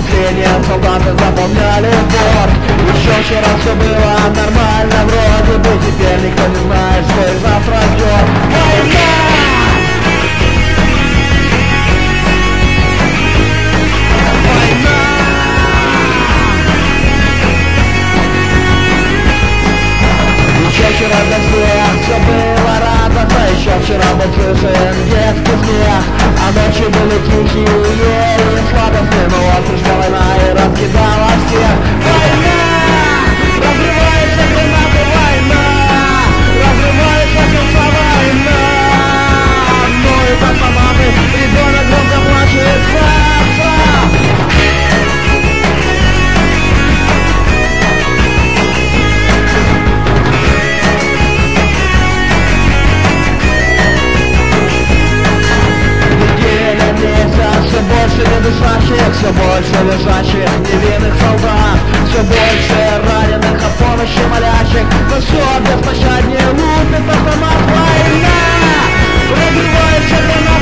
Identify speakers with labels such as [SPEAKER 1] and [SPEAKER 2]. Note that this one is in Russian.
[SPEAKER 1] Последние солдаты заполняли борт. Еще вчера все было нормально вроде бы. Теперь никто не знает, что их завтра ждет. Война! Вчера для всех все было радостно. Еще вчера был слышен детский смех, а ночи были тихие и сладостные. Но вот пришла война и раскидала всех. Война! Разрывается гранаты, война! Разрывается сердца, война! Ну и как мамы, ребенок громко плачет. Все больше недышащих, все больше лежащих невинных солдат, все больше раненых, о помощи молящих, но все беспощаднее лупит автомат. Война! Разрывается граната.